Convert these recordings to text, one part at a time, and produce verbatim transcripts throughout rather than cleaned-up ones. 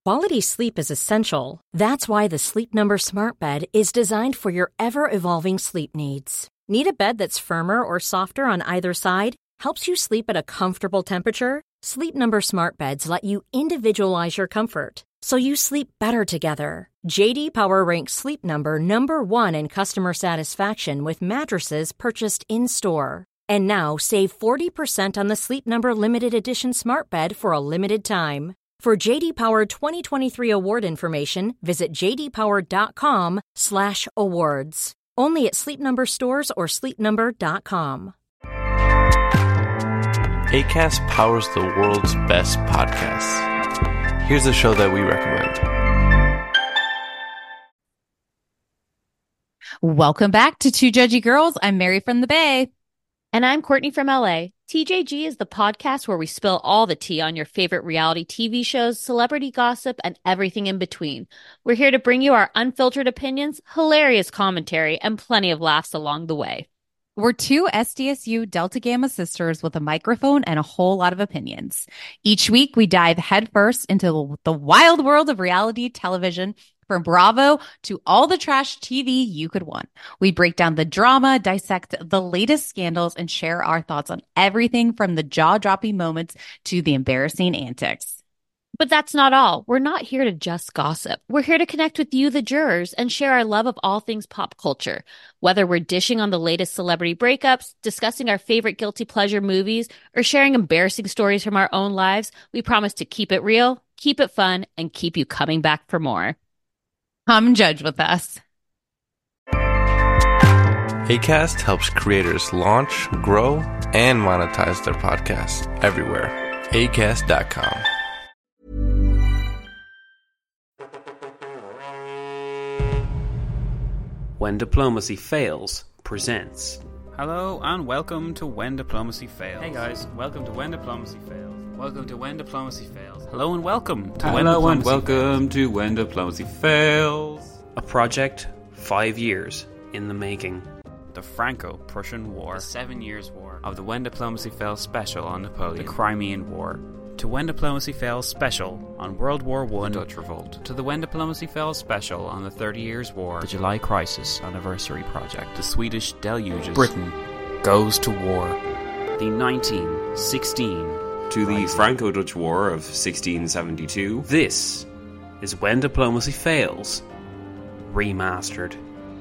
Quality sleep is essential. That's why the Sleep Number Smart Bed is designed for your ever-evolving sleep needs. Need a bed that's firmer or softer on either side? Helps you sleep at a comfortable temperature? Sleep Number Smart Beds let you individualize your comfort, so you sleep better together. J D Power ranks Sleep Number number one in customer satisfaction with mattresses purchased in-store. And now, save forty percent on the Sleep Number Limited Edition Smart Bed for a limited time. For J D Power twenty twenty-three award information, visit jdpower.com slash awards. Only at Sleep Number stores or sleep number dot com. Acast powers the world's best podcasts. Here's a show that we recommend. Welcome back to Two Judgy Girls. I'm Mary from the Bay. And I'm Courtney from L A. T J G is the podcast where we spill all the tea on your favorite reality T V shows, celebrity gossip, and everything in between. We're here to bring you our unfiltered opinions, hilarious commentary, and plenty of laughs along the way. We're two S D S U Delta Gamma sisters with a microphone and a whole lot of opinions. Each week, we dive headfirst into the wild world of reality television, from Bravo to all the trash T V you could want. We break down the drama, dissect the latest scandals, and share our thoughts on everything from the jaw-dropping moments to the embarrassing antics. But that's not all. We're not here to just gossip. We're here to connect with you, the jurors, and share our love of all things pop culture. Whether we're dishing on the latest celebrity breakups, discussing our favorite guilty pleasure movies, or sharing embarrassing stories from our own lives, we promise to keep it real, keep it fun, and keep you coming back for more. Come judge with us. Acast helps creators launch, grow, and monetize their podcasts everywhere. acast dot com. When Diplomacy Fails presents. Hello and welcome to When Diplomacy Fails. Hey guys, welcome to When Diplomacy Fails. Welcome to When Diplomacy Fails. Hello and welcome to Hello When Diplomacy and welcome Fails. to When Diplomacy Fails. A project five years in the making. The Franco-Prussian War. The Seven Years' War. Of the When Diplomacy Fails special on Napoleon. The Crimean War. To When Diplomacy Fails special on World War One. The Dutch Revolt. To the When Diplomacy Fails special on the Thirty Years' War. The July Crisis Anniversary Project. The Swedish Deluges. Britain goes to war. The nineteen sixteen To the Rising. Franco-Dutch War of sixteen seventy-two. This is When Diplomacy Fails Remastered.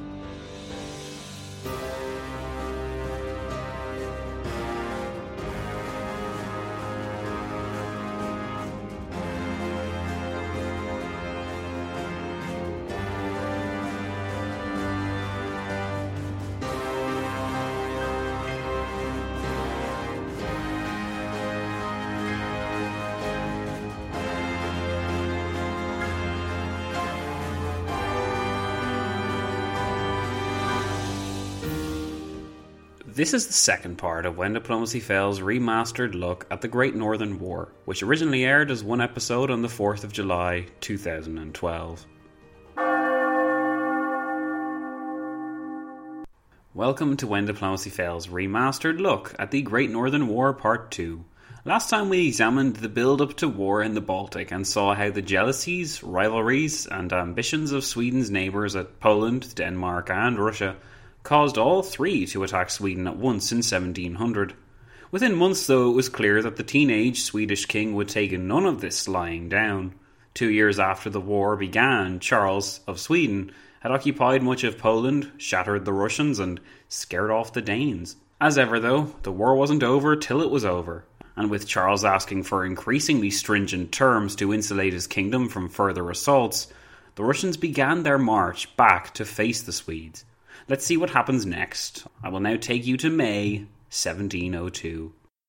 This is the second part of When Diplomacy Fails' remastered look at the Great Northern War, which originally aired as one episode on the fourth of July, two thousand twelve. Welcome to When Diplomacy Fails' remastered look at the Great Northern War Part two. Last time we examined the build-up to war in the Baltic and saw how the jealousies, rivalries, and ambitions of Sweden's neighbours at Poland, Denmark, and Russia caused all three to attack Sweden at once in seventeen hundred. Within months, though, it was clear that the teenage Swedish king would take none of this lying down. Two years after the war began, Charles of Sweden had occupied much of Poland, shattered the Russians, and scared off the Danes. As ever, though, the war wasn't over till it was over, and with Charles asking for increasingly stringent terms to insulate his kingdom from further assaults, the Russians began their march back to face the Swedes. Let's see what happens next. I will now take you to May seventeen oh two.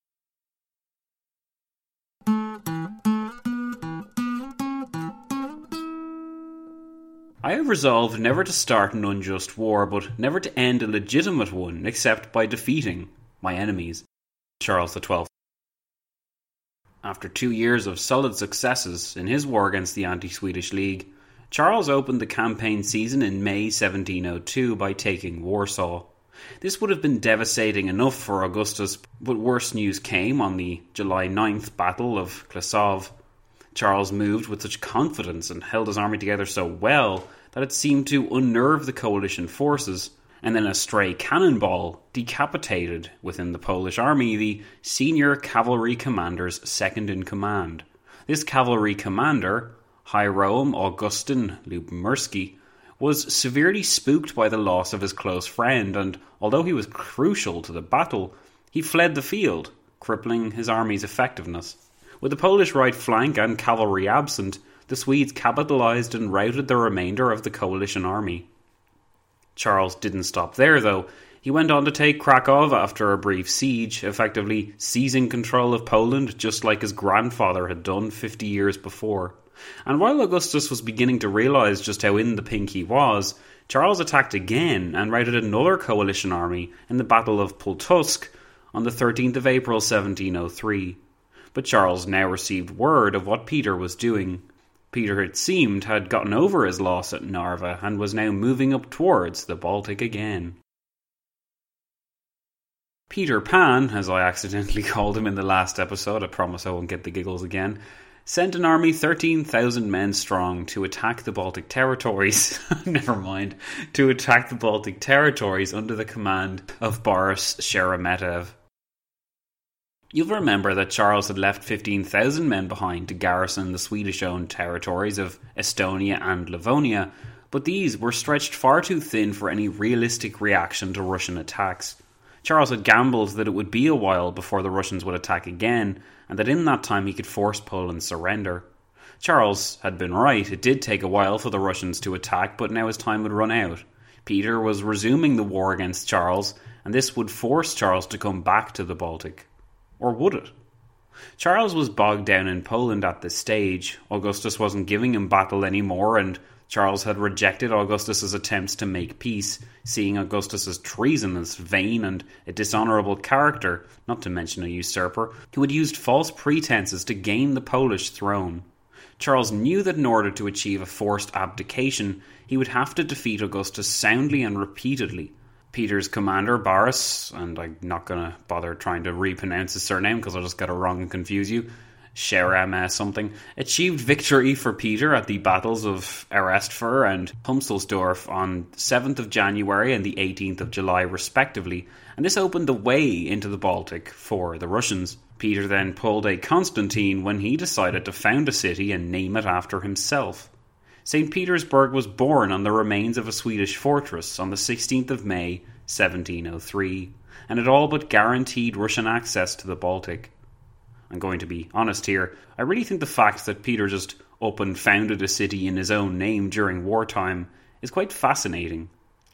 I have resolved never to start an unjust war, but never to end a legitimate one except by defeating my enemies. Charles the twelfth. After two years of solid successes in his war against the anti-Swedish League, Charles opened the campaign season in May seventeen oh two by taking Warsaw. This would have been devastating enough for Augustus, but worse news came on the July ninth Battle of Kłusów. Charles moved with such confidence and held his army together so well that it seemed to unnerve the coalition forces, and then a stray cannonball decapitated within the Polish army the senior cavalry commander's second-in-command. This cavalry commander, Hiram Augustin Lubomirski, was severely spooked by the loss of his close friend, and although he was crucial to the battle, he fled the field, crippling his army's effectiveness. With the Polish right flank and cavalry absent, the Swedes capitalized and routed the remainder of the coalition army. Charles didn't stop there, though. He went on to take Krakow after a brief siege, effectively seizing control of Poland just like his grandfather had done fifty years before. And while Augustus was beginning to realise just how in the pink he was, Charles attacked again and routed another coalition army in the Battle of Pultusk on the thirteenth of April seventeen oh three. But Charles now received word of what Peter was doing. Peter, it seemed, had gotten over his loss at Narva and was now moving up towards the Baltic again. Peter Pan, as I accidentally called him in the last episode, I promise I won't get the giggles again, sent an army thirteen thousand men strong to attack the Baltic territories, never mind, to attack the Baltic territories under the command of Boris Sheremetev. You'll remember that Charles had left fifteen thousand men behind to garrison the Swedish-owned territories of Estonia and Livonia, but these were stretched far too thin for any realistic reaction to Russian attacks. Charles had gambled that it would be a while before the Russians would attack again, and that in that time he could force Poland's surrender. Charles had been right, it did take a while for the Russians to attack, but now his time would run out. Peter was resuming the war against Charles, and this would force Charles to come back to the Baltic. Or would it? Charles was bogged down in Poland at this stage. Augustus wasn't giving him battle anymore, and Charles had rejected Augustus's attempts to make peace, seeing Augustus as treasonous, vain, and a dishonourable character, not to mention a usurper, who had used false pretences to gain the Polish throne. Charles knew that in order to achieve a forced abdication, he would have to defeat Augustus soundly and repeatedly. Peter's commander, Boris, and I'm not going to bother trying to repronounce his surname because I'll just get it wrong and confuse you, Sherem something, achieved victory for Peter at the battles of Erestfur and Humselsdorf on seventh of January and the eighteenth of July respectively, and this opened the way into the Baltic for the Russians. Peter then pulled a Constantine when he decided to found a city and name it after himself. Saint Petersburg was born on the remains of a Swedish fortress on the sixteenth of May, seventeen oh three, and it all but guaranteed Russian access to the Baltic. I'm going to be honest here, I really think the fact that Peter just up and founded a city in his own name during wartime is quite fascinating.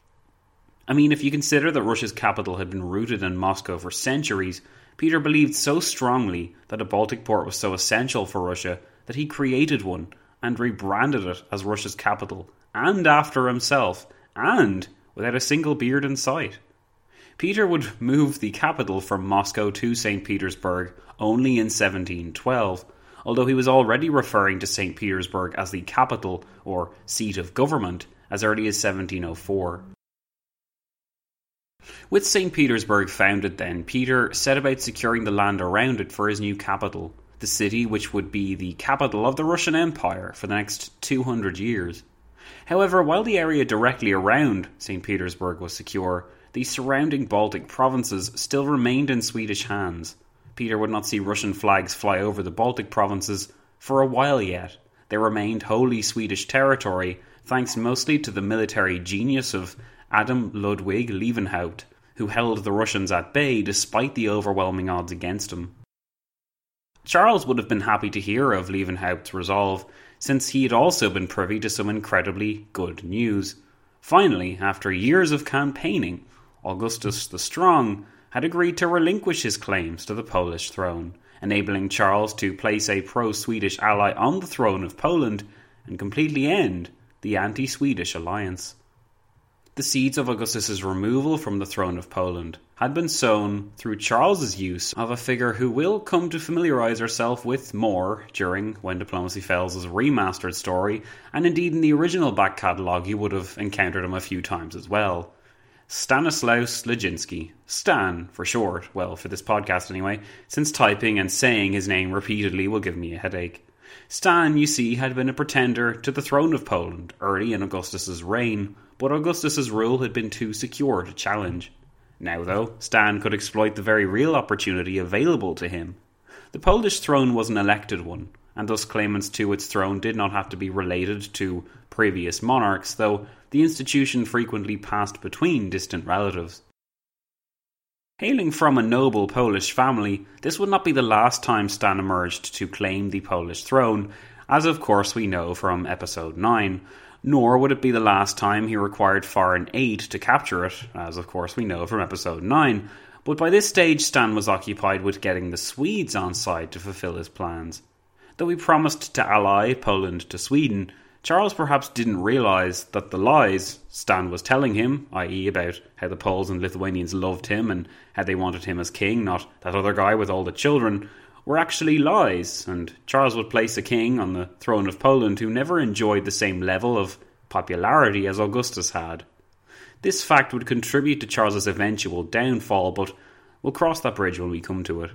I mean, if you consider that Russia's capital had been rooted in Moscow for centuries, Peter believed so strongly that a Baltic port was so essential for Russia that he created one and rebranded it as Russia's capital, and after himself, and without a single beard in sight. Peter would move the capital from Moscow to Saint Petersburg only in seventeen twelve, although he was already referring to Saint Petersburg as the capital, or seat of government, as early as seventeen oh four. With Saint Petersburg founded then, Peter set about securing the land around it for his new capital, the city which would be the capital of the Russian Empire for the next two hundred years. However, while the area directly around Saint Petersburg was secure, the surrounding Baltic provinces still remained in Swedish hands. Peter would not see Russian flags fly over the Baltic provinces for a while yet. They remained wholly Swedish territory, thanks mostly to the military genius of Adam Ludwig Leeuwenhoek, who held the Russians at bay despite the overwhelming odds against him. Charles would have been happy to hear of Leeuwenhoek's resolve, since he had also been privy to some incredibly good news. Finally, after years of campaigning, Augustus the Strong had agreed to relinquish his claims to the Polish throne, enabling Charles to place a pro-Swedish ally on the throne of Poland and completely end the anti-Swedish alliance. The seeds of Augustus's removal from the throne of Poland had been sown through Charles's use of a figure who will come to familiarise ourselves with more during When Diplomacy Fails' remastered story, and indeed in the original back catalogue you would have encountered him a few times as well. Stanislaus Leszczynski, Stan for short, well for this podcast anyway, since typing and saying his name repeatedly will give me a headache. Stan, you see, had been a pretender to the throne of Poland early in Augustus's reign, but Augustus's rule had been too secure to challenge. Now, though, Stan could exploit the very real opportunity available to him. The Polish throne was an elected one, and thus claimants to its throne did not have to be related to previous monarchs, though the institution frequently passed between distant relatives. Hailing from a noble Polish family, this would not be the last time Stan emerged to claim the Polish throne, as of course we know from episode nine, nor would it be the last time he required foreign aid to capture it, as of course we know from episode nine, but by this stage Stan was occupied with getting the Swedes on side to fulfill his plans. Though he promised to ally Poland to Sweden, Charles perhaps didn't realise that the lies Stan was telling him, that is about how the Poles and Lithuanians loved him and how they wanted him as king, not that other guy with all the children, were actually lies, and Charles would place a king on the throne of Poland who never enjoyed the same level of popularity as Augustus had. This fact would contribute to Charles's eventual downfall, but we'll cross that bridge when we come to it.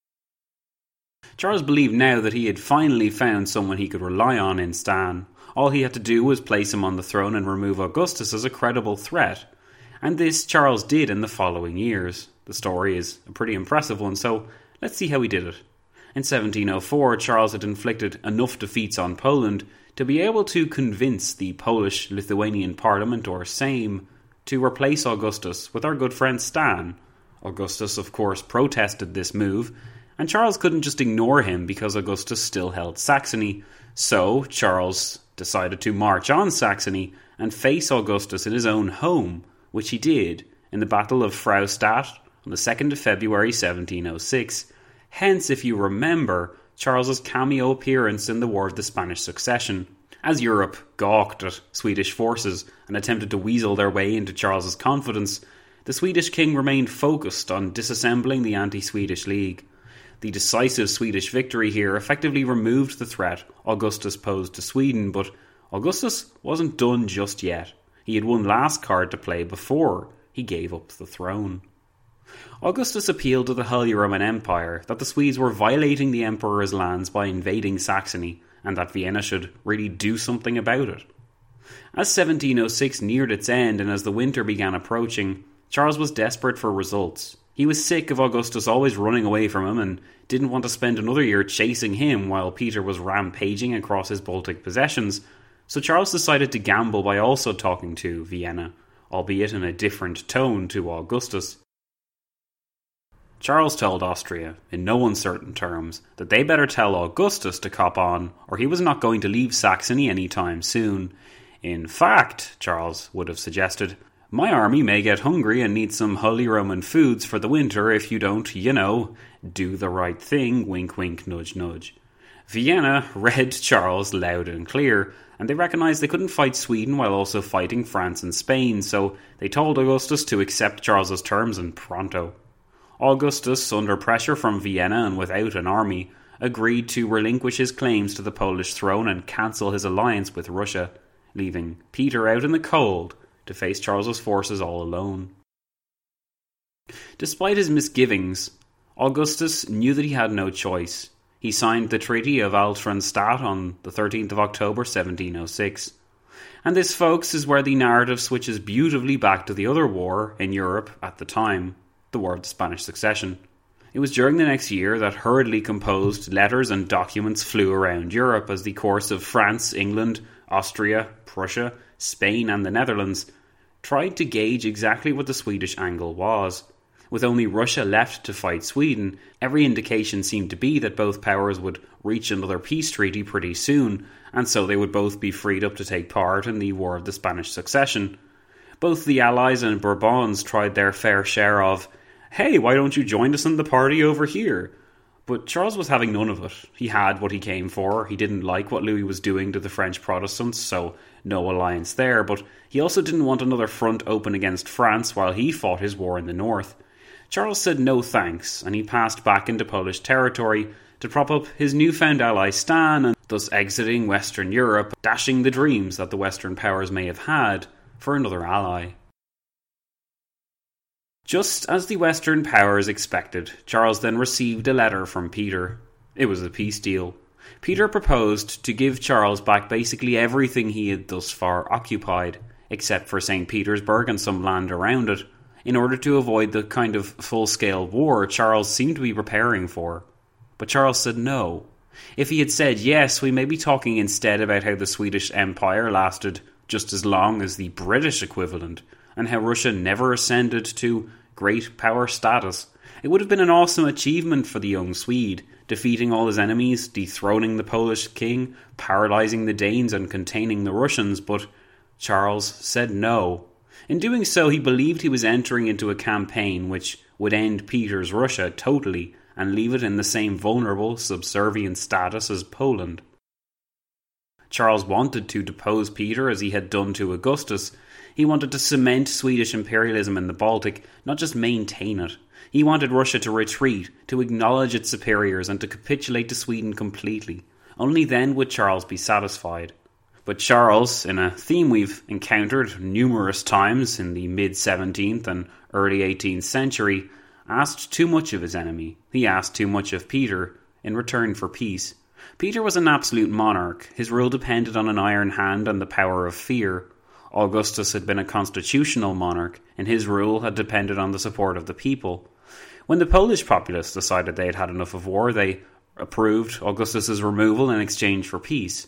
Charles believed now that he had finally found someone he could rely on in Stan. All he had to do was place him on the throne and remove Augustus as a credible threat. And this Charles did in the following years. The story is a pretty impressive one, so let's see how he did it. In seventeen oh four, Charles had inflicted enough defeats on Poland to be able to convince the Polish-Lithuanian Parliament, or Sejm, to replace Augustus with our good friend Stan. Augustus, of course, protested this move, and Charles couldn't just ignore him because Augustus still held Saxony. So Charles decided to march on Saxony and face Augustus in his own home, which he did in the Battle of Fraustadt on the second of February seventeen oh six. Hence, if you remember, Charles's cameo appearance in the War of the Spanish Succession. As Europe gawked at Swedish forces and attempted to weasel their way into Charles's confidence, the Swedish king remained focused on disassembling the anti-Swedish League. The decisive Swedish victory here effectively removed the threat Augustus posed to Sweden, but Augustus wasn't done just yet. He had one last card to play before he gave up the throne. Augustus appealed to the Holy Roman Empire that the Swedes were violating the Emperor's lands by invading Saxony, and that Vienna should really do something about it. As seventeen oh six neared its end and as the winter began approaching, Charles was desperate for results. He was sick of Augustus always running away from him and didn't want to spend another year chasing him while Peter was rampaging across his Baltic possessions, so Charles decided to gamble by also talking to Vienna, albeit in a different tone to Augustus. Charles told Austria, in no uncertain terms, that they better tell Augustus to cop on, or he was not going to leave Saxony any time soon. In fact, Charles would have suggested, my army may get hungry and need some Holy Roman foods for the winter if you don't, you know, do the right thing, wink wink nudge nudge. Vienna read Charles loud and clear, and they recognised they couldn't fight Sweden while also fighting France and Spain, so they told Augustus to accept Charles's terms and pronto. Augustus, under pressure from Vienna and without an army, agreed to relinquish his claims to the Polish throne and cancel his alliance with Russia, leaving Peter out in the cold to face Charles's forces all alone. Despite his misgivings, Augustus knew that he had no choice. He signed the Treaty of Altenstadt on the thirteenth of October seventeen oh six. And this, folks, is where the narrative switches beautifully back to the other war in Europe at the time, the War of the Spanish Succession. It was during the next year that hurriedly composed letters and documents flew around Europe as the course of France, England, Austria, Prussia, Spain and the Netherlands tried to gauge exactly what the Swedish angle was. With only Russia left to fight Sweden, every indication seemed to be that both powers would reach another peace treaty pretty soon, and so they would both be freed up to take part in the War of the Spanish Succession. Both the Allies and Bourbons tried their fair share of, hey, why don't you join us in the party over here? But Charles was having none of it. He had what he came for. He didn't like what Louis was doing to the French Protestants, so no alliance there, but he also didn't want another front open against France while he fought his war in the north. Charles said no thanks, and he passed back into Polish territory to prop up his newfound ally Stan, and thus exiting Western Europe, dashing the dreams that the Western powers may have had for another ally. Just as the Western powers expected, Charles then received a letter from Peter. It was a peace deal. Peter proposed to give Charles back basically everything he had thus far occupied, except for Saint Petersburg and some land around it, in order to avoid the kind of full-scale war Charles seemed to be preparing for. But Charles said no. If he had said yes, we may be talking instead about how the Swedish Empire lasted just as long as the British equivalent, and how Russia never ascended to great power status. It would have been an awesome achievement for the young Swede, defeating all his enemies, dethroning the Polish king, paralysing the Danes and containing the Russians, but Charles said no. In doing so, he believed he was entering into a campaign which would end Peter's Russia totally and leave it in the same vulnerable, subservient status as Poland. Charles wanted to depose Peter as he had done to Augustus. He wanted to cement Swedish imperialism in the Baltic, not just maintain it. He wanted Russia to retreat, to acknowledge its superiors, and to capitulate to Sweden completely. Only then would Charles be satisfied. But Charles, in a theme we've encountered numerous times in the mid-seventeenth and early eighteenth century, asked too much of his enemy. He asked too much of Peter in return for peace. Peter was an absolute monarch. His rule depended on an iron hand and the power of fear. Augustus had been a constitutional monarch, and his rule had depended on the support of the people. When the Polish populace decided they had had enough of war, they approved Augustus's removal in exchange for peace.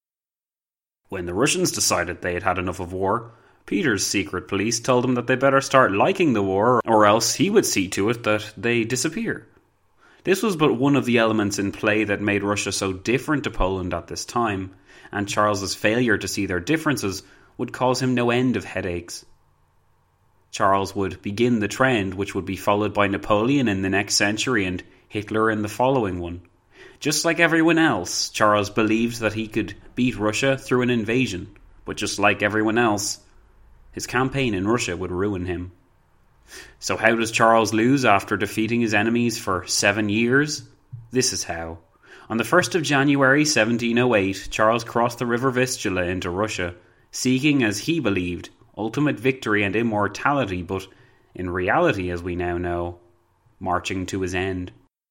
When the Russians decided they had had enough of war, Peter's secret police told them that they better start liking the war, or else he would see to it that they disappear. This was but one of the elements in play that made Russia so different to Poland at this time, and Charles's failure to see their differences would cause him no end of headaches. Charles would begin the trend which would be followed by Napoleon in the next century and Hitler in the following one. Just like everyone else, Charles believed that he could beat Russia through an invasion, but just like everyone else, his campaign in Russia would ruin him. So how does Charles lose after defeating his enemies for seven years? This is how. On the first of January seventeen oh eight, Charles crossed the river Vistula into Russia, seeking, as he believed, ultimate victory and immortality, but in reality, as we now know, marching to his end.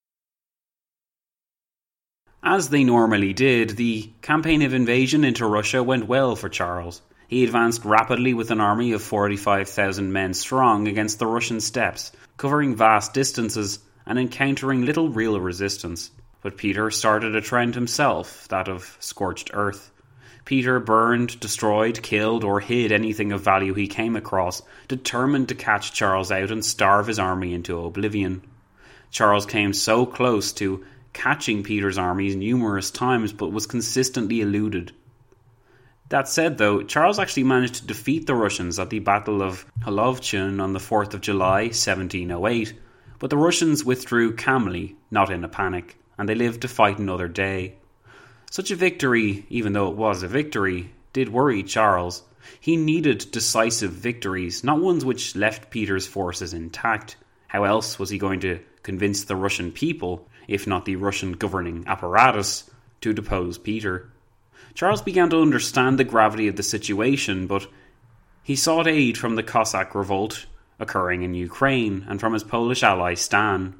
As they normally did, the campaign of invasion into Russia went well for Charles. He advanced rapidly with an army of forty-five thousand men strong against the Russian steppes, covering vast distances and encountering little real resistance. But Peter started a trend himself, that of scorched earth. Peter burned, destroyed, killed, or hid anything of value he came across, determined to catch Charles out and starve his army into oblivion. Charles came so close to catching Peter's armies numerous times, but was consistently eluded. That said, though, Charles actually managed to defeat the Russians at the Battle of Holovchyn on the fourth of July, seventeen oh eight, but the Russians withdrew calmly, not in a panic, and they lived to fight another day. Such a victory, even though it was a victory, did worry Charles. He needed decisive victories, not ones which left Peter's forces intact. How else was he going to convince the Russian people, if not the Russian governing apparatus, to depose Peter? Charles began to understand the gravity of the situation, but he sought aid from the Cossack revolt occurring in Ukraine and from his Polish ally Stan.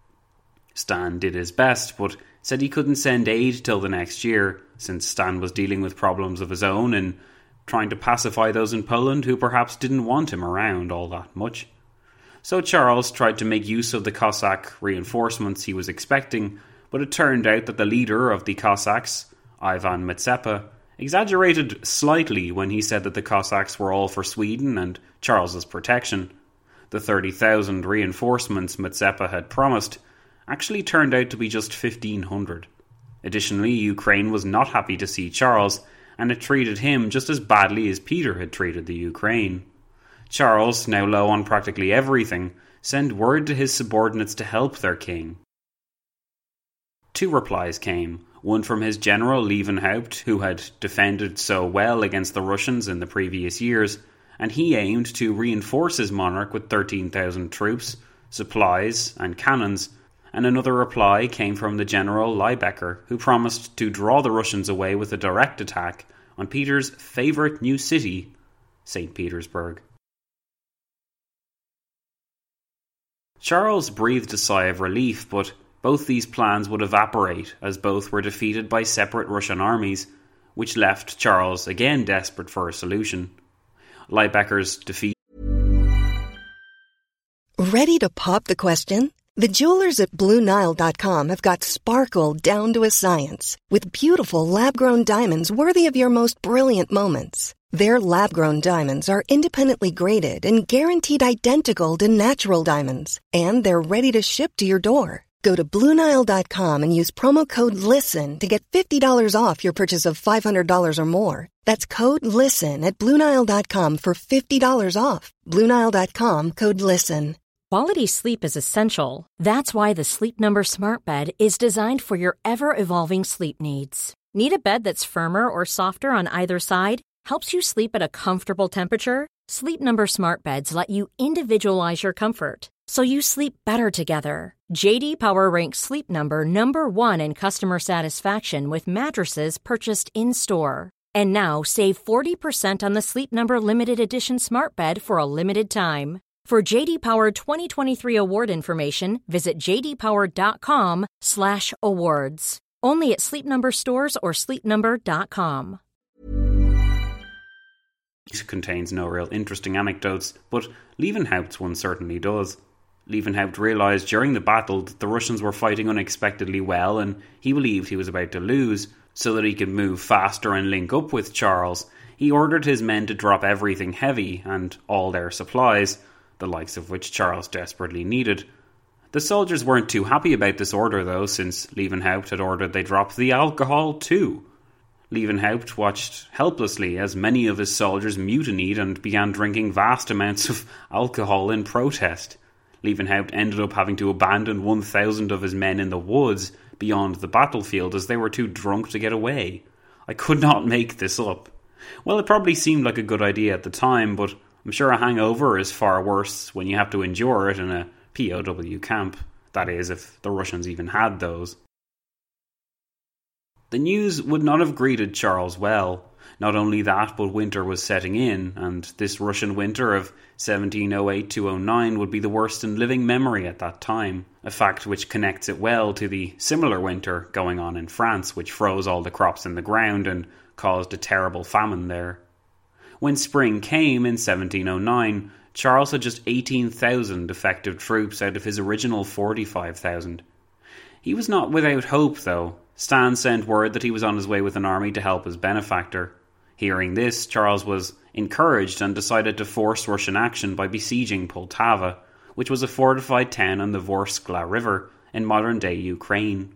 Stan did his best, but said he couldn't send aid till the next year, since Stan was dealing with problems of his own and trying to pacify those in Poland who perhaps didn't want him around all that much. So Charles tried to make use of the Cossack reinforcements he was expecting, but it turned out that the leader of the Cossacks, Ivan Mazepa, exaggerated slightly when he said that the Cossacks were all for Sweden and Charles's protection. The thirty thousand reinforcements Mazepa had promised actually turned out to be just fifteen hundred. Additionally, Ukraine was not happy to see Charles, and it treated him just as badly as Peter had treated the Ukraine. Charles, now low on practically everything, sent word to his subordinates to help their king. Two replies came, one from his general Leeuwenhoek, who had defended so well against the Russians in the previous years, and he aimed to reinforce his monarch with thirteen thousand troops, supplies, and cannons, and another reply came from the general Liebecker, who promised to draw the Russians away with a direct attack on Peter's favourite new city, Saint Petersburg. Charles breathed a sigh of relief, but both these plans would evaporate as both were defeated by separate Russian armies, which left Charles again desperate for a solution. Leibecker's defeat. Ready to pop the question? The jewelers at Blue Nile dot com have got sparkle down to a science with beautiful lab-grown diamonds worthy of your most brilliant moments. Their lab-grown diamonds are independently graded and guaranteed identical to natural diamonds, and they're ready to ship to your door. Go to Blue Nile dot com and use promo code LISTEN to get fifty dollars off your purchase of five hundred dollars or more. That's code LISTEN at Blue Nile dot com for fifty dollars off. Blue Nile dot com, code LISTEN. Quality sleep is essential. That's why the Sleep Number Smart Bed is designed for your ever-evolving sleep needs. Need a bed that's firmer or softer on either side? Helps you sleep at a comfortable temperature? Sleep Number Smart Beds let you individualize your comfort, so you sleep better together. J D Power ranks Sleep Number number one in customer satisfaction with mattresses purchased in-store. And now save forty percent on the Sleep Number Limited Edition Smart Bed for a limited time. For J D Power twenty twenty-three award information, visit j d power dot com slash awards. Only at Sleep Number stores or sleep number dot com. It contains no real interesting anecdotes, but Leeuwenhoek's one certainly does. Leeuwenhoek realised during the battle that the Russians were fighting unexpectedly well, and he believed he was about to lose. So that he could move faster and link up with Charles, he ordered his men to drop everything heavy and all their supplies, the likes of which Charles desperately needed. The soldiers weren't too happy about this order though, since Leeuwenhoek had ordered they drop the alcohol too. Leeuwenhoek watched helplessly as many of his soldiers mutinied and began drinking vast amounts of alcohol in protest. Leeuwenhoek ended up having to abandon one thousand of his men in the woods beyond the battlefield as they were too drunk to get away. I could not make this up. Well, it probably seemed like a good idea at the time, but I'm sure a hangover is far worse when you have to endure it in a P O W camp. That is, if the Russians even had those. The news would not have greeted Charles well. Not only that, but winter was setting in, and this Russian winter of seventeen oh eight to oh nine would be the worst in living memory at that time, a fact which connects it well to the similar winter going on in France, which froze all the crops in the ground and caused a terrible famine there. When spring came in seventeen oh nine, Charles had just eighteen thousand effective troops out of his original forty-five thousand. He was not without hope, though. Stan sent word that he was on his way with an army to help his benefactor. Hearing this, Charles was encouraged and decided to force Russian action by besieging Poltava, which was a fortified town on the Vorskla River in modern-day Ukraine.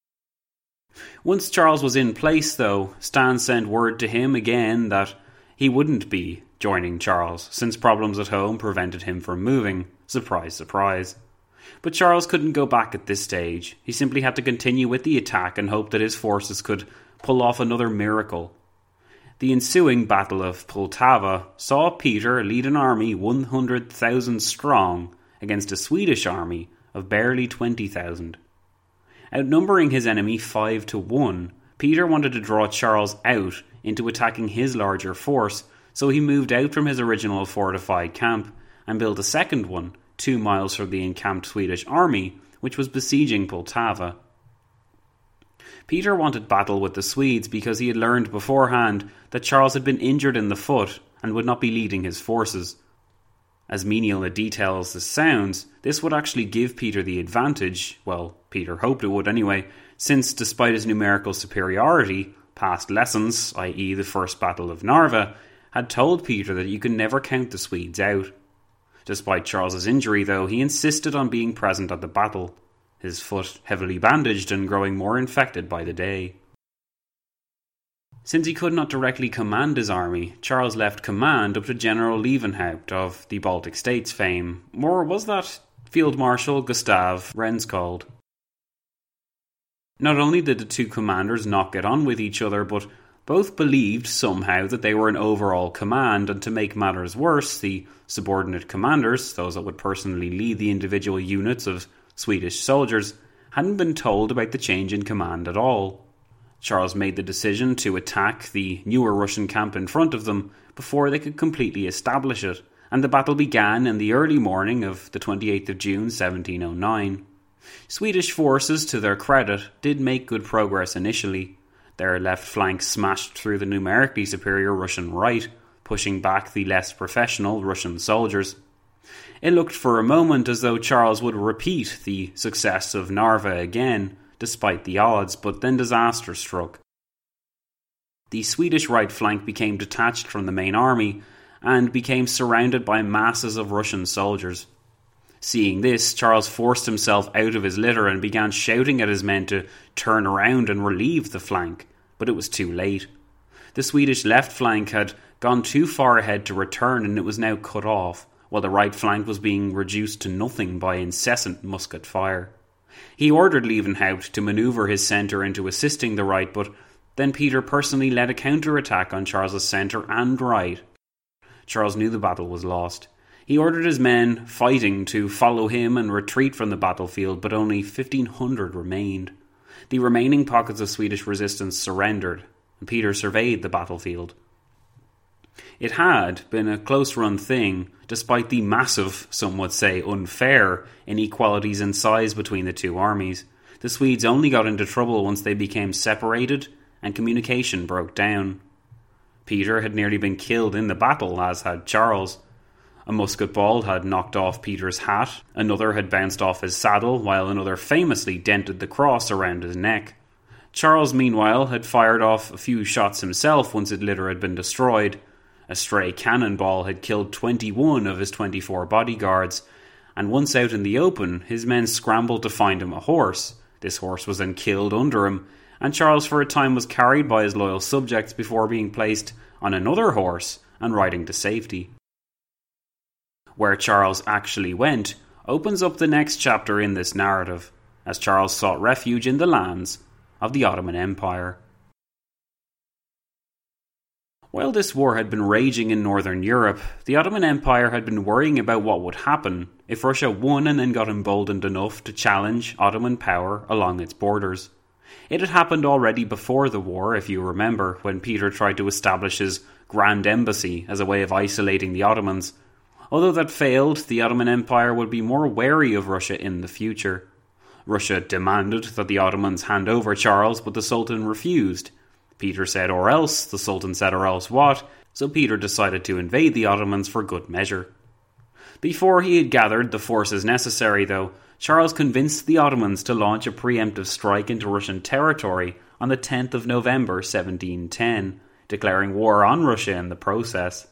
Once Charles was in place, though, Stan sent word to him again that he wouldn't be joining Charles, since problems at home prevented him from moving. Surprise, surprise. But Charles couldn't go back at this stage. He simply had to continue with the attack and hope that his forces could pull off another miracle. The ensuing Battle of Poltava saw Peter lead an army one hundred thousand strong against a Swedish army of barely twenty thousand. Outnumbering his enemy five to one, Peter wanted to draw Charles out into attacking his larger force, so he moved out from his original fortified camp and built a second one, two miles from the encamped Swedish army, which was besieging Poltava. Peter wanted battle with the Swedes because he had learned beforehand that Charles had been injured in the foot and would not be leading his forces. As menial a detail as this sounds, this would actually give Peter the advantage, well, Peter hoped it would anyway, since despite his numerical superiority, past lessons, that is the First Battle of Narva, had told Peter that you could never count the Swedes out. Despite Charles's injury, though, he insisted on being present at the battle, his foot heavily bandaged and growing more infected by the day. Since he could not directly command his army, Charles left command up to General Leeuwenhoek of the Baltic States fame, or was that Field Marshal Gustav Renskold? Not only did the two commanders not get on with each other, but both believed somehow that they were in overall command, and to make matters worse, the subordinate commanders, those that would personally lead the individual units of Swedish soldiers, hadn't been told about the change in command at all. Charles made the decision to attack the newer Russian camp in front of them before they could completely establish it, and the battle began in the early morning of the twenty-eighth of June seventeen oh nine. Swedish forces, to their credit, did make good progress initially. Their left flank smashed through the numerically superior Russian right, pushing back the less professional Russian soldiers. It looked for a moment as though Charles would repeat the success of Narva again, despite the odds, but then disaster struck. The Swedish right flank became detached from the main army and became surrounded by masses of Russian soldiers. Seeing this, Charles forced himself out of his litter and began shouting at his men to turn around and relieve the flank, but it was too late. The Swedish left flank had gone too far ahead to return, and it was now cut off, while the right flank was being reduced to nothing by incessant musket fire. He ordered Leeuwenhout to manoeuvre his centre into assisting the right, but then Peter personally led a counter-attack on Charles's centre and right. Charles knew the battle was lost. He ordered his men fighting to follow him and retreat from the battlefield, but only fifteen hundred remained. The remaining pockets of Swedish resistance surrendered, and Peter surveyed the battlefield. It had been a close-run thing, despite the massive, some would say unfair, inequalities in size between the two armies. The Swedes only got into trouble once they became separated and communication broke down. Peter had nearly been killed in the battle, as had Charles. A musket ball had knocked off Peter's hat, another had bounced off his saddle, while another famously dented the cross around his neck. Charles, meanwhile, had fired off a few shots himself once his litter had been destroyed. A stray cannonball had killed twenty-one of his twenty-four bodyguards, and once out in the open, his men scrambled to find him a horse. This horse was then killed under him, and Charles for a time was carried by his loyal subjects before being placed on another horse and riding to safety. Where Charles actually went opens up the next chapter in this narrative, as Charles sought refuge in the lands of the Ottoman Empire. While this war had been raging in northern Europe, the Ottoman Empire had been worrying about what would happen if Russia won and then got emboldened enough to challenge Ottoman power along its borders. It had happened already before the war, if you remember, when Peter tried to establish his Grand Embassy as a way of isolating the Ottomans. Although that failed, the Ottoman Empire would be more wary of Russia in the future. Russia demanded that the Ottomans hand over Charles, but the Sultan refused. Peter said, or else, the Sultan said, or else what, so Peter decided to invade the Ottomans for good measure. Before he had gathered the forces necessary, though, Charles convinced the Ottomans to launch a preemptive strike into Russian territory on the tenth of November seventeen ten, declaring war on Russia in the process.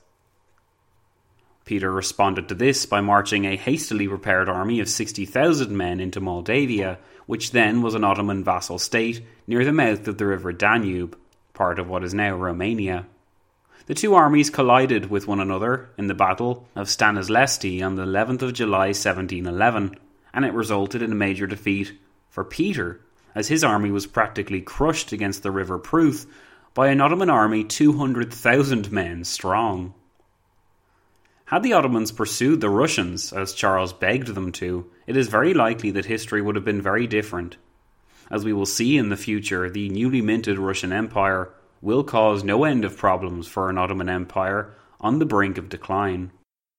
Peter responded to this by marching a hastily prepared army of sixty thousand men into Moldavia, which then was an Ottoman vassal state near the mouth of the river Danube, part of what is now Romania. The two armies collided with one another in the Battle of Stanislavski on the eleventh of July seventeen eleven, and it resulted in a major defeat for Peter, as his army was practically crushed against the river Pruth by an Ottoman army two hundred thousand men strong. Had the Ottomans pursued the Russians, as Charles begged them to, it is very likely that history would have been very different. As we will see in the future, the newly minted Russian Empire will cause no end of problems for an Ottoman Empire on the brink of decline.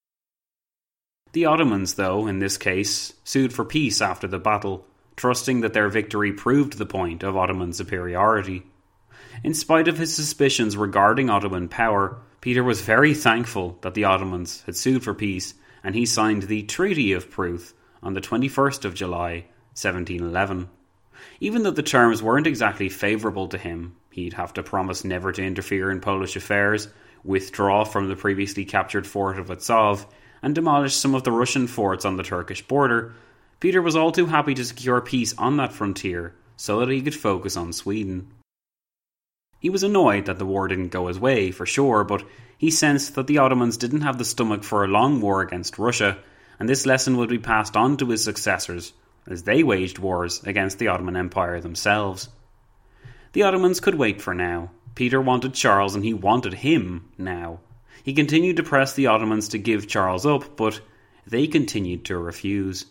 The Ottomans, though, in this case, sued for peace after the battle, trusting that their victory proved the point of Ottoman superiority. In spite of his suspicions regarding Ottoman power, Peter was very thankful that the Ottomans had sued for peace, and he signed the Treaty of Pruth on the twenty-first of July, seventeen eleven. Even though the terms weren't exactly favourable to him, he'd have to promise never to interfere in Polish affairs, withdraw from the previously captured fort of Azov, and demolish some of the Russian forts on the Turkish border, Peter was all too happy to secure peace on that frontier so that he could focus on Sweden. He was annoyed that the war didn't go his way, for sure, but he sensed that the Ottomans didn't have the stomach for a long war against Russia, and this lesson would be passed on to his successors, as they waged wars against the Ottoman Empire themselves. The Ottomans could wait for now. Peter wanted Charles, and he wanted him now. He continued to press the Ottomans to give Charles up, but they continued to refuse.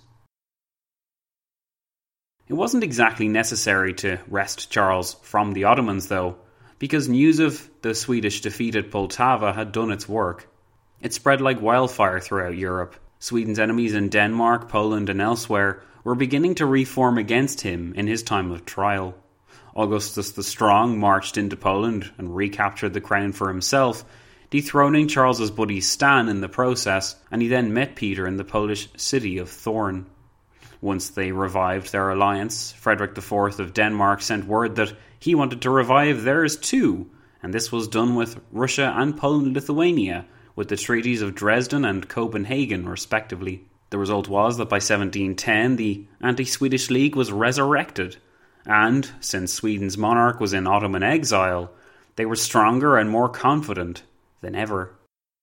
It wasn't exactly necessary to wrest Charles from the Ottomans, though, because news of the Swedish defeat at Poltava had done its work. It spread like wildfire throughout Europe. Sweden's enemies in Denmark, Poland and elsewhere were beginning to reform against him in his time of trial. Augustus the Strong marched into Poland and recaptured the crown for himself, dethroning Charles's buddy Stan in the process, and he then met Peter in the Polish city of Thorn. Once they revived their alliance, Frederick the Fourth of Denmark sent word that he wanted to revive theirs too, and this was done with Russia and Poland-Lithuania, with the treaties of Dresden and Copenhagen respectively. The result was that by seventeen ten the anti-Swedish League was resurrected, and, since Sweden's monarch was in Ottoman exile, they were stronger and more confident than ever.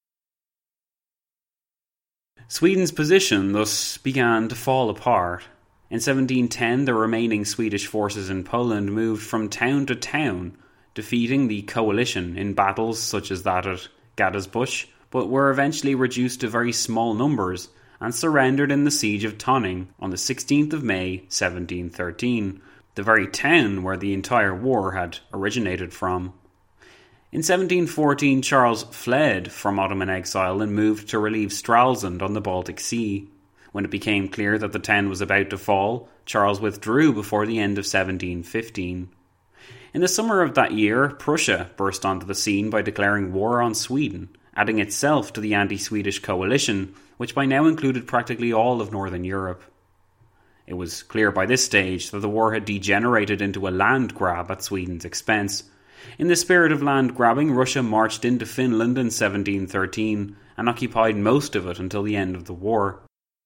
Sweden's position thus began to fall apart. In seventeen ten, the remaining Swedish forces in Poland moved from town to town, defeating the coalition in battles such as that at Gadebusch, but were eventually reduced to very small numbers and surrendered in the siege of Tonning on the sixteenth of May, seventeen thirteen, the very town where the entire war had originated from. In seventeen fourteen, Charles fled from Ottoman exile and moved to relieve Stralsund on the Baltic Sea. When it became clear that the town was about to fall, Charles withdrew before the end of seventeen fifteen. In the summer of that year, Prussia burst onto the scene by declaring war on Sweden, adding itself to the anti-Swedish coalition, which by now included practically all of Northern Europe. It was clear by this stage that the war had degenerated into a land grab at Sweden's expense. In the spirit of land grabbing, Russia marched into Finland in seventeen thirteen and occupied most of it until the end of the war.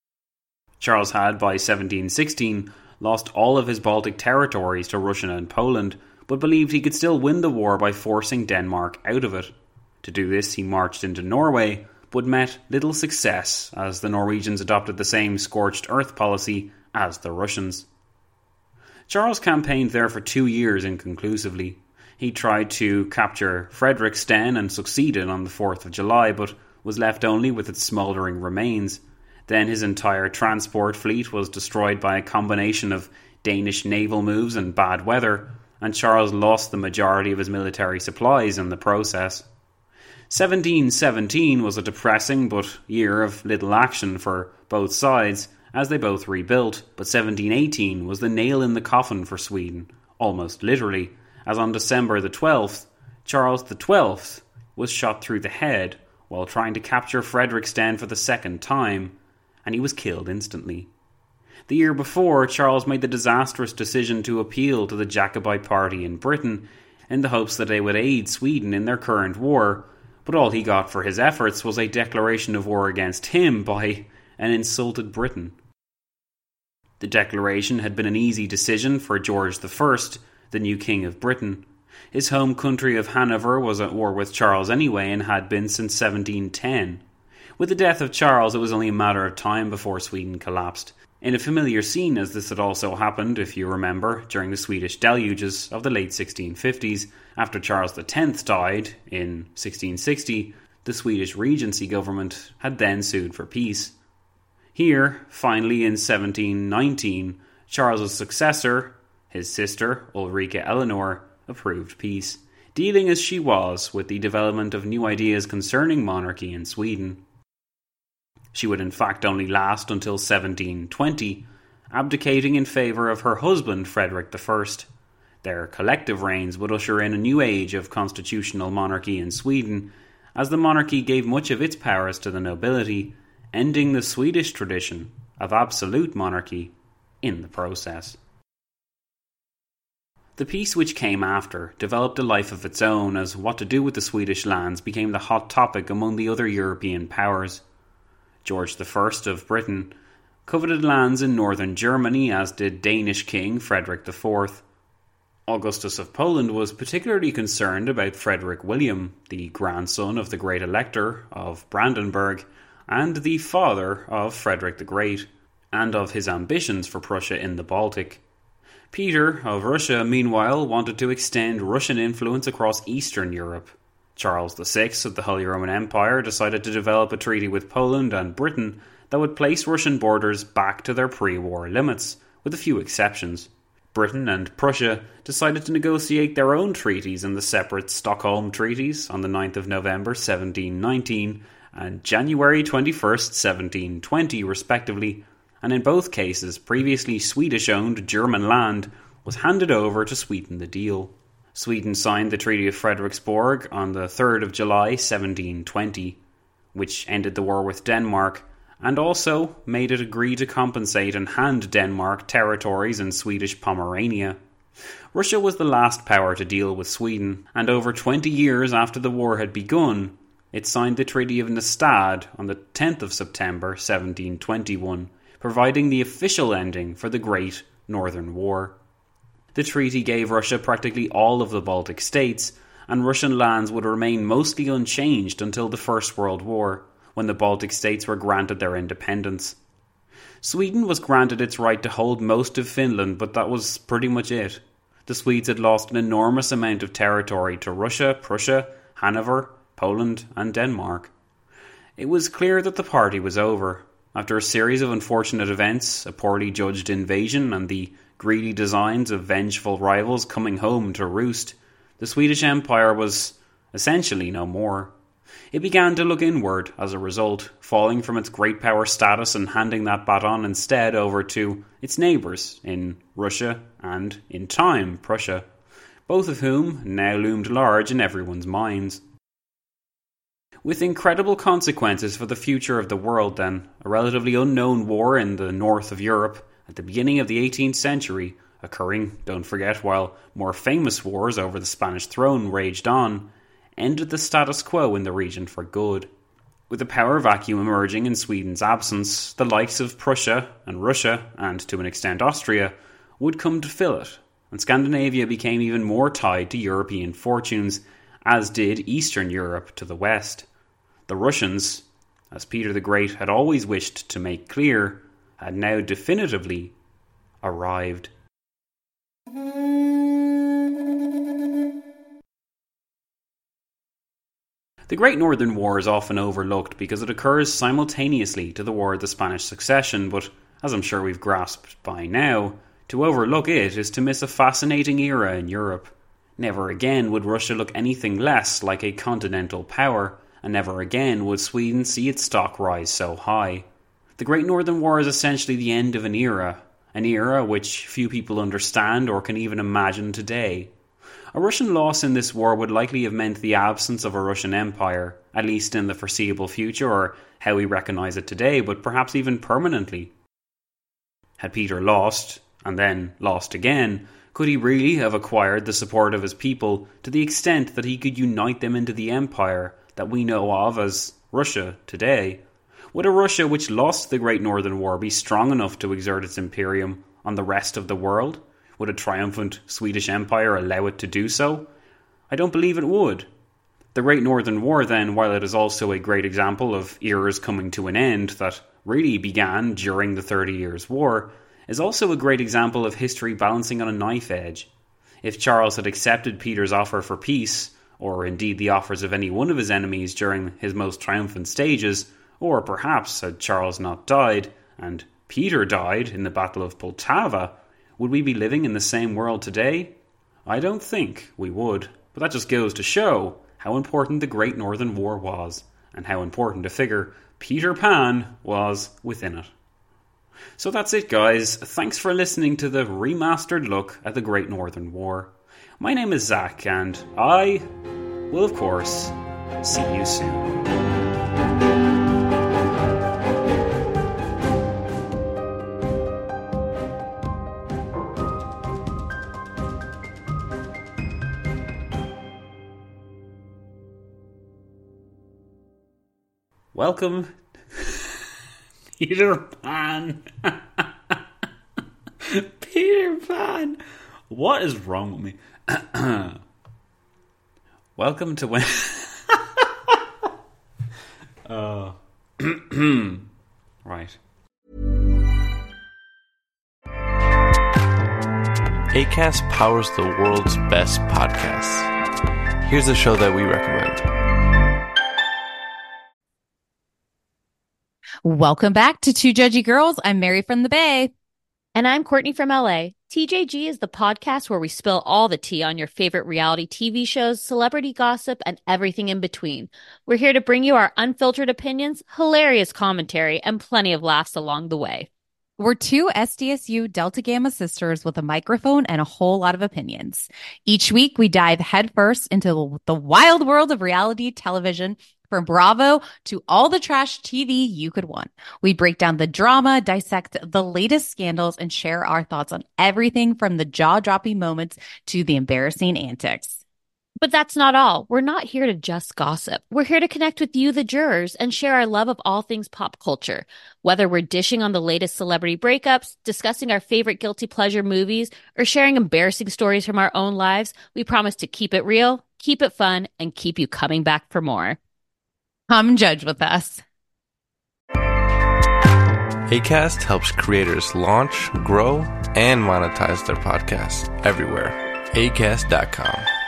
Charles had, by seventeen sixteen, lost all of his Baltic territories to Russia and Poland, but believed he could still win the war by forcing Denmark out of it. To do this, he marched into Norway, but met little success as the Norwegians adopted the same scorched earth policy as the Russians. Charles campaigned there for two years inconclusively. He tried to capture Fredriksten and succeeded on the fourth of July, but was left only with its smouldering remains. Then his entire transport fleet was destroyed by a combination of Danish naval moves and bad weather, and Charles lost the majority of his military supplies in the process. seventeen seventeen was a depressing but year of little action for both sides, as they both rebuilt, but seventeen eighteen was the nail in the coffin for Sweden, almost literally, as on December the twelfth, Charles the Twelfth was shot through the head while trying to capture Fredriksten for the second time, and he was killed instantly. The year before, Charles made the disastrous decision to appeal to the Jacobite Party in Britain in the hopes that they would aid Sweden in their current war, but all he got for his efforts was a declaration of war against him by an insulted Britain. The declaration had been an easy decision for George the First, the new King of Britain. His home country of Hanover was at war with Charles anyway and had been since seventeen ten. With the death of Charles, it was only a matter of time before Sweden collapsed, in a familiar scene as this had also happened, if you remember, during the Swedish deluges of the late sixteen fifties. After Charles the Tenth died in sixteen sixty, the Swedish Regency government had then sued for peace. Here, finally in seventeen nineteen, Charles's successor, his sister, Ulrika Eleanor, approved peace, dealing as she was with the development of new ideas concerning monarchy in Sweden. She would in fact only last until seventeen twenty, abdicating in favour of her husband Frederick the First. Their collective reigns would usher in a new age of constitutional monarchy in Sweden, as the monarchy gave much of its powers to the nobility, ending the Swedish tradition of absolute monarchy in the process. The peace which came after developed a life of its own, as what to do with the Swedish lands became the hot topic among the other European powers. George the First of Britain coveted lands in northern Germany, as did Danish King Frederick the Fourth. Augustus of Poland was particularly concerned about Frederick William, the grandson of the Great Elector of Brandenburg and the father of Frederick the Great, and of his ambitions for Prussia in the Baltic. Peter of Russia, meanwhile, wanted to extend Russian influence across Eastern Europe. Charles the Sixth of the Holy Roman Empire decided to develop a treaty with Poland and Britain that would place Russian borders back to their pre-war limits, with a few exceptions. Britain and Prussia decided to negotiate their own treaties in the separate Stockholm Treaties on the ninth of November seventeen nineteen and January twenty-first, seventeen twenty respectively, and in both cases, previously Swedish-owned German land was handed over to sweeten the deal. Sweden signed the Treaty of Frederiksborg on the third of July seventeen twenty, which ended the war with Denmark, and also made it agree to compensate and hand Denmark territories in Swedish Pomerania. Russia was the last power to deal with Sweden, and over twenty years after the war had begun, it signed the Treaty of Nystad on the tenth of September seventeen twenty-one, providing the official ending for the Great Northern War. The treaty gave Russia practically all of the Baltic states, and Russian lands would remain mostly unchanged until the First World War, when the Baltic states were granted their independence. Sweden was granted its right to hold most of Finland, but that was pretty much it. The Swedes had lost an enormous amount of territory to Russia, Prussia, Hanover, Poland, and Denmark. It was clear that the party was over. After a series of unfortunate events, a poorly judged invasion, and the greedy designs of vengeful rivals coming home to roost, the Swedish Empire was essentially no more. It began to look inward as a result, falling from its great power status and handing that baton instead over to its neighbours in Russia and, in time, Prussia, both of whom now loomed large in everyone's minds. With incredible consequences for the future of the world then, a relatively unknown war in the north of Europe at the beginning of the eighteenth century, occurring, don't forget, while more famous wars over the Spanish throne raged on, ended the status quo in the region for good. With a power vacuum emerging in Sweden's absence, the likes of Prussia and Russia, and to an extent Austria, would come to fill it, and Scandinavia became even more tied to European fortunes, as did Eastern Europe to the west. The Russians, as Peter the Great had always wished to make clear, had now definitively arrived. The Great Northern War is often overlooked because it occurs simultaneously to the War of the Spanish Succession, but as I'm sure we've grasped by now, to overlook it is to miss a fascinating era in Europe. Never again would Russia look anything less like a continental power, and never again would Sweden see its stock rise so high. The Great Northern War is essentially the end of an era, an era which few people understand or can even imagine today. A Russian loss in this war would likely have meant the absence of a Russian empire, at least in the foreseeable future or how we recognise it today, but perhaps even permanently. Had Peter lost, and then lost again, could he really have acquired the support of his people to the extent that he could unite them into the empire that we know of as Russia today? Would a Russia which lost the Great Northern War be strong enough to exert its imperium on the rest of the world? Would a triumphant Swedish Empire allow it to do so? I don't believe it would. The Great Northern War, then, while it is also a great example of eras coming to an end that really began during the Thirty Years' War, is also a great example of history balancing on a knife edge. If Charles had accepted Peter's offer for peace, or indeed the offers of any one of his enemies during his most triumphant stages, or perhaps had Charles not died, and Peter died in the Battle of Poltava, would we be living in the same world today? I don't think we would, but that just goes to show how important the Great Northern War was, and how important a figure Peter Pan was within it. So that's it, guys. Thanks for listening to the remastered look at the Great Northern War. My name is Zach, and I will, of course, see you soon. Welcome, Peter Pan. Peter Pan. What is wrong with me? Welcome to when. Oh. Right. Acast powers the world's best podcasts. Here's a show that we recommend. Welcome back to Two Judgy Girls. I'm Mary from the Bay. And I'm Courtney from L A. T J G is the podcast where we spill all the tea on your favorite reality T V shows, celebrity gossip, and everything in between. We're here to bring you our unfiltered opinions, hilarious commentary, and plenty of laughs along the way. We're two S D S U Delta Gamma sisters with a microphone and a whole lot of opinions. Each week, we dive headfirst into the wild world of reality television, from Bravo to all the trash T V you could want. We break down the drama, dissect the latest scandals, and share our thoughts on everything from the jaw-dropping moments to the embarrassing antics. But that's not all. We're not here to just gossip. We're here to connect with you, the jurors, and share our love of all things pop culture. Whether we're dishing on the latest celebrity breakups, discussing our favorite guilty pleasure movies, or sharing embarrassing stories from our own lives, we promise to keep it real, keep it fun, and keep you coming back for more. Come judge with us. Acast helps creators launch, grow, and monetize their podcasts everywhere. acast dot com.